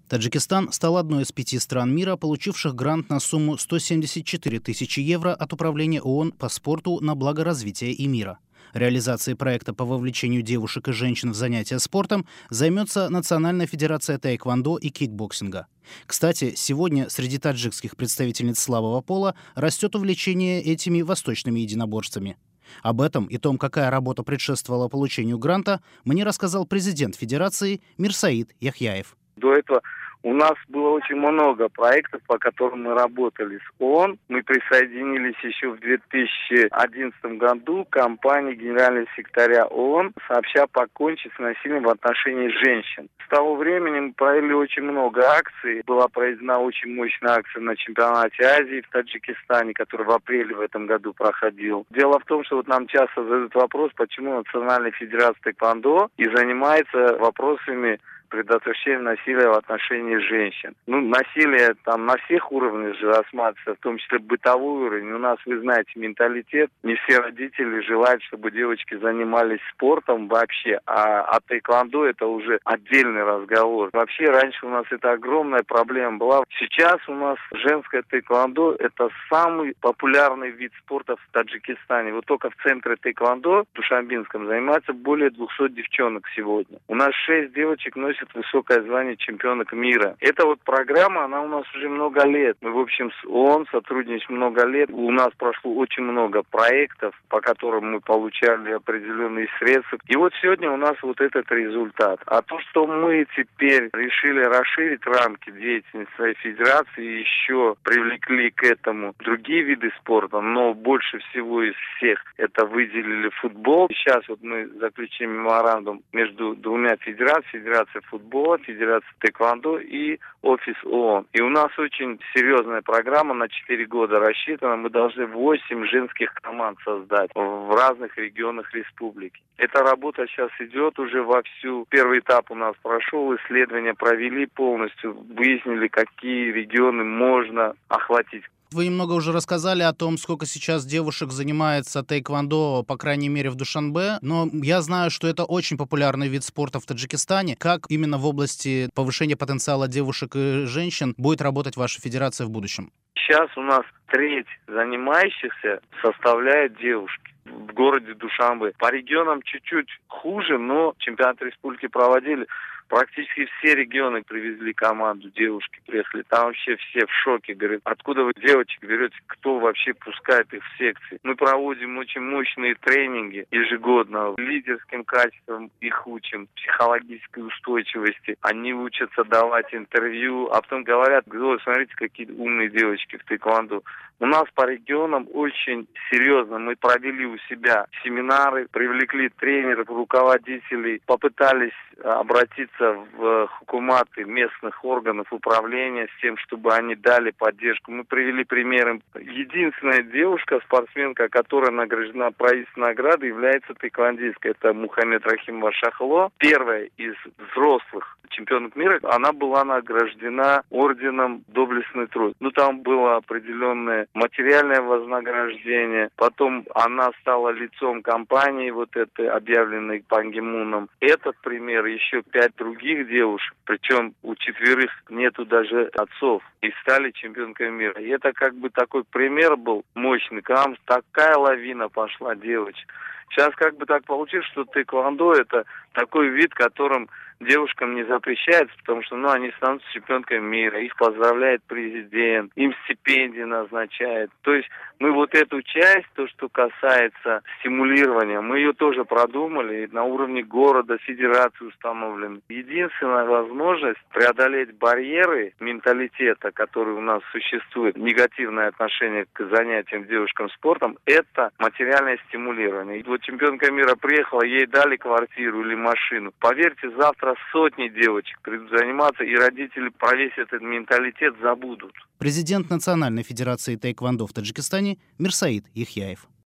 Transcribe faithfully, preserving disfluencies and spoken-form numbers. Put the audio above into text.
Таджикистан стал одной из пяти стран мира, получивших грант на сумму сто семьдесят четыре тысячи евро от Управления ООН по спорту на благо развития и мира. Реализацией проекта по вовлечению девушек и женщин в занятия спортом займется Национальная федерация таэквондо и кикбоксинга. Кстати, сегодня среди таджикских представительниц слабого пола растет увлечение этими восточными единоборствами. Об этом и том, какая работа предшествовала получению гранта, мне рассказал президент Федерации Мирсаид Яхьяев. До этого у нас было очень много проектов, по которым мы работали с ООН. Мы присоединились еще в две тысячи одиннадцатом году к кампании генерального секретаря ООН «Сообща покончить с насилием в отношении женщин». С того времени мы провели очень много акций. Была проведена очень мощная акция на чемпионате Азии в Таджикистане, который в апреле в этом году проходил. Дело в том, что вот нам часто задают вопрос, почему Национальная федерация таэквондо и занимается вопросами предотвращение насилия в отношении женщин. Ну, насилие там на всех уровнях же рассматривается, в том числе бытовой уровень. У нас, вы знаете, менталитет. Не все родители желают, чтобы девочки занимались спортом вообще, а, а таэквондо это уже отдельный разговор. Вообще, раньше у нас это огромная проблема была. Сейчас у нас женское таэквондо это самый популярный вид спорта в Таджикистане. Вот только в центре таэквондо, в Душанбинском, занимается более двухсот девчонок сегодня. У нас шесть девочек носят высокое звание чемпионок мира. Эта вот программа, она у нас уже много лет. Мы, в общем, с ООН сотрудничаем много лет. У нас прошло очень много проектов, по которым мы получали определенные средства. И вот сегодня у нас вот этот результат. А то, что мы теперь решили расширить рамки деятельности своей федерации, еще привлекли к этому другие виды спорта, но больше всего из всех это выделили футбол. Сейчас вот мы заключили меморандум между двумя федерациями, Федерацией футбола, Федерация таэквондо и офис ООН. И у нас очень серьезная программа на четыре года рассчитана. Мы должны восемь женских команд создать в разных регионах республики. Эта работа сейчас идет уже вовсю. Первый этап у нас прошел, исследования провели полностью, выяснили, какие регионы можно охватить. Вы немного уже рассказали о том, сколько сейчас девушек занимается таэквондо, по крайней мере, в Душанбе, но я знаю, что это очень популярный вид спорта в Таджикистане. Как именно в области повышения потенциала девушек и женщин будет работать ваша федерация в будущем? Сейчас у нас треть занимающихся составляют девушки в городе Душанбе. По регионам чуть-чуть хуже, но чемпионат республики проводили. Практически все регионы привезли команду, девушки приехали. Там вообще все в шоке. Говорят, откуда вы девочек берете, кто вообще пускает их в секции. Мы проводим очень мощные тренинги ежегодно. Лидерским качествам их учим, психологической устойчивости. Они учатся давать интервью, а потом говорят, смотрите, какие умные девочки в таэквондо. У нас по регионам очень серьезно. Мы провели у себя семинары, привлекли тренеров, руководителей, попытались обратиться в хукуматы местных органов управления с тем, чтобы они дали поддержку. Мы привели примеры. Единственная девушка, спортсменка, которая награждена правительственной наградой, является таэквондисткой. Это Мухаммед Рахимова Шахло. Первая из взрослых чемпионок мира. Она была награждена орденом «Доблестный труд». Ну, там было определенное материальное вознаграждение. Потом она стала лицом компании, вот этой, объявленной Пан Ги Муном. Этот пример, еще пять других девушек, причем у четверых нету даже отцов, и стали чемпионками мира. И это как бы такой пример был мощный. К нам такая лавина пошла девочек. Сейчас как бы так получилось, что таэквондо это такой вид, которым девушкам не запрещается, потому что ну, они становятся чемпионками мира, их поздравляет президент, им стипендии назначает. То есть мы вот эту часть, то, что касается стимулирования, мы ее тоже продумали, и на уровне города, федерации установлены. Единственная возможность преодолеть барьеры менталитета, которые у нас существуют, негативное отношение к занятиям девушкам спортом, это материальное стимулирование. И вот чемпионка мира приехала, ей дали квартиру или машину. Поверьте, завтра сотни девочек придут заниматься, и родители про весь этот менталитет забудут. Президент Национальной федерации таэквондо в Таджикистане Мирсаид Яхьяев.